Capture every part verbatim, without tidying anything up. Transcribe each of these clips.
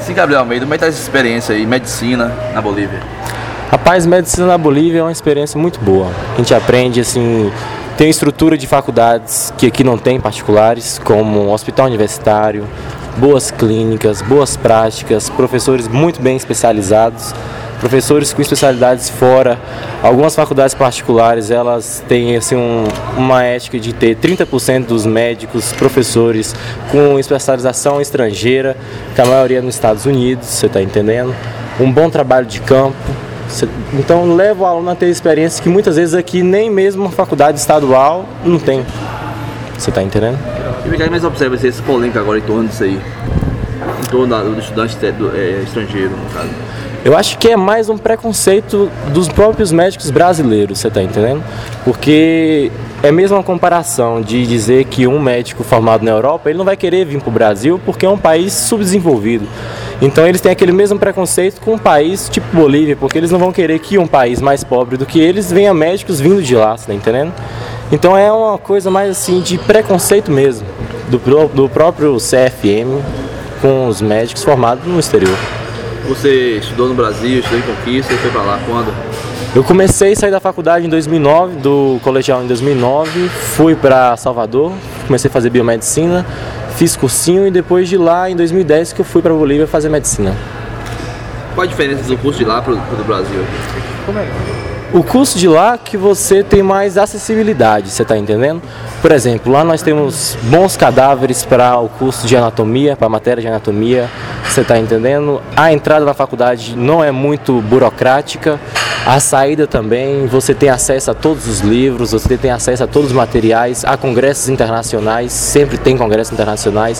Sim, Gabriel Almeida, como é que tá essa experiência aí, medicina na Bolívia? Rapaz, medicina na Bolívia é uma experiência muito boa. A gente aprende, assim, tem estrutura de faculdades que aqui não tem, particulares, como um hospital universitário, boas clínicas, boas práticas, professores muito bem especializados, professores com especialidades fora. Algumas faculdades particulares, elas têm assim, um, uma ética de ter trinta por cento dos médicos, professores com especialização estrangeira, que a maioria é nos Estados Unidos, você está entendendo? Um bom trabalho de campo. Então leva o aluno a ter experiências que muitas vezes aqui nem mesmo uma faculdade estadual não tem. Você está entendendo? E o que mais observa esse polêmica agora em torno disso aí? Em torno do estudante do, é, estrangeiro, no caso? Eu acho que é mais um preconceito dos próprios médicos brasileiros, você está entendendo? Porque é mesmo uma comparação de dizer que um médico formado na Europa, ele não vai querer vir para o Brasil porque é um país subdesenvolvido. Então eles têm aquele mesmo preconceito com um país tipo Bolívia, porque eles não vão querer que um país mais pobre do que eles venha médicos vindo de lá, você tá entendendo? Então é uma coisa mais assim de preconceito mesmo, do, do próprio C F M com os médicos formados no exterior. Você estudou no Brasil, estudou em Conquista e foi para lá quando? Eu comecei a sair da faculdade em dois mil e nove, do colegial em dois mil e nove, fui para Salvador, comecei a fazer biomedicina, fiz cursinho e depois de lá, em dois mil e dez, que eu fui para a Bolívia fazer medicina. Qual a diferença do curso de lá para o do Brasil? Como é? O curso de lá que você tem mais acessibilidade, você está entendendo? Por exemplo, lá nós temos bons cadáveres para o curso de anatomia, para a matéria de anatomia, você está entendendo? A entrada na faculdade não é muito burocrática, a saída também, você tem acesso a todos os livros, você tem acesso a todos os materiais, a congressos internacionais, sempre tem congressos internacionais,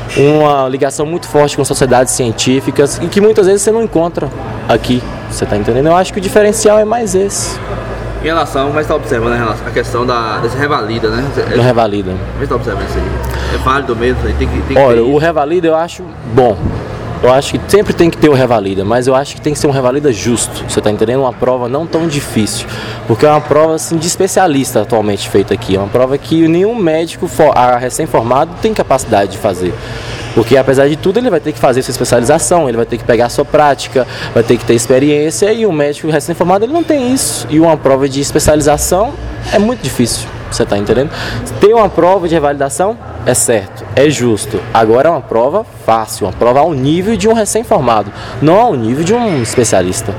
uma ligação muito forte com sociedades científicas e que muitas vezes você não encontra aqui, você está entendendo? Eu acho que o diferencial é mais esse. Em relação, mas está observando né, a questão da, desse revalida, né? Do revalida. Mas está observando isso aí? É válido mesmo? Tem que, tem que Olha, o revalida eu acho bom. Eu acho que sempre tem que ter o revalida, mas eu acho que tem que ser um revalida justo, você está entendendo? Uma prova não tão difícil, porque é uma prova assim, de especialista atualmente feita aqui, é uma prova que nenhum médico recém-formado tem capacidade de fazer. Porque apesar de tudo ele vai ter que fazer sua especialização, ele vai ter que pegar a sua prática, vai ter que ter experiência e um médico recém-formado ele não tem isso. E uma prova de especialização é muito difícil, você está entendendo? Ter uma prova de revalidação é certo, é justo. Agora é uma prova fácil, uma prova ao nível de um recém-formado, não ao nível de um especialista.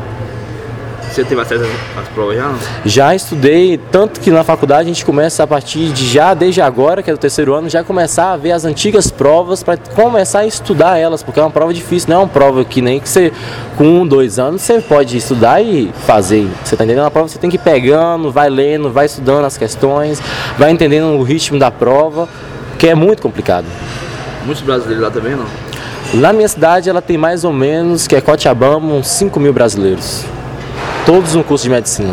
Você teve acesso às provas já? Não? Já estudei, tanto que na faculdade a gente começa a partir de já, desde agora, que é do terceiro ano, já começar a ver as antigas provas para começar a estudar elas, porque é uma prova difícil, não é uma prova que nem que você, com um, dois anos, você pode estudar e fazer. Você está entendendo? A prova você tem que ir pegando, vai lendo, vai estudando as questões, vai entendendo o ritmo da prova, que é muito complicado. Muitos brasileiros lá também, não? Na minha cidade ela tem mais ou menos, que é Cochabamba, uns cinco mil brasileiros. Todos no curso de medicina.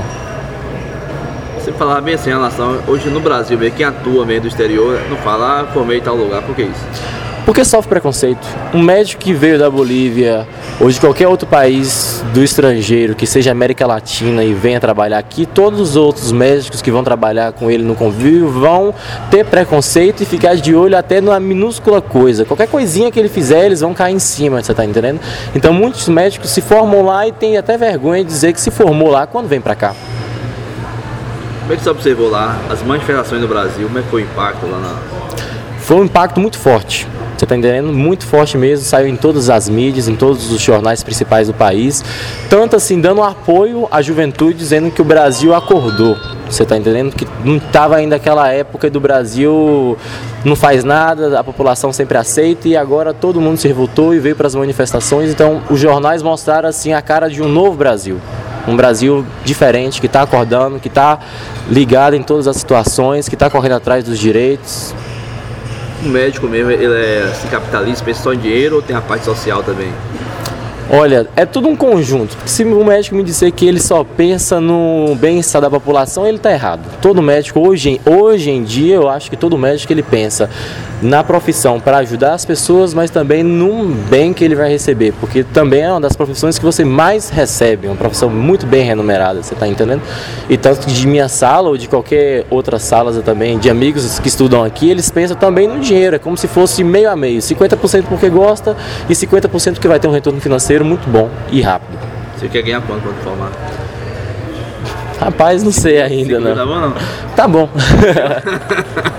Você falava bem assim em relação, hoje no Brasil, quem atua meio do exterior, não fala, ah, formei em tal lugar, por que isso? Porque sofre preconceito. Um médico que veio da Bolívia ou de qualquer outro país do estrangeiro, que seja América Latina e venha trabalhar aqui, todos os outros médicos que vão trabalhar com ele no convívio vão ter preconceito e ficar de olho até numa minúscula coisa. Qualquer coisinha que ele fizer, eles vão cair em cima, você está entendendo? Então muitos médicos se formam lá e têm até vergonha de dizer que se formou lá quando vem para cá. Como é que você observou lá as manifestações no Brasil? Como é que foi o impacto lá na... Foi um impacto muito forte. Você está entendendo? Muito forte mesmo, saiu em todas as mídias, em todos os jornais principais do país. Tanto assim, dando apoio à juventude, dizendo que o Brasil acordou. Você está entendendo? Que não estava ainda aquela época do Brasil não faz nada, a população sempre aceita e agora todo mundo se revoltou e veio para as manifestações. Então, os jornais mostraram assim a cara de um novo Brasil. Um Brasil diferente, que está acordando, que está ligado em todas as situações, que está correndo atrás dos direitos. O médico mesmo, ele é assim, capitalista, pensa só em dinheiro ou tem a parte social também? Olha, é tudo um conjunto. Se o médico me disser que ele só pensa no bem-estar da população, ele está errado. Todo médico, hoje, hoje em dia, eu acho que todo médico ele pensa na profissão para ajudar as pessoas, mas também no bem que ele vai receber, porque também é uma das profissões que você mais recebe, uma profissão muito bem remunerada, você está entendendo? E tanto que de minha sala ou de qualquer outra sala também, de amigos que estudam aqui, eles pensam também no dinheiro, é como se fosse meio a meio, cinquenta por cento porque gosta e cinquenta por cento porque vai ter um retorno financeiro muito bom e rápido. Você quer ganhar quanto quando formar? Rapaz, não sei ainda, não. Tá bom, não? Tá bom.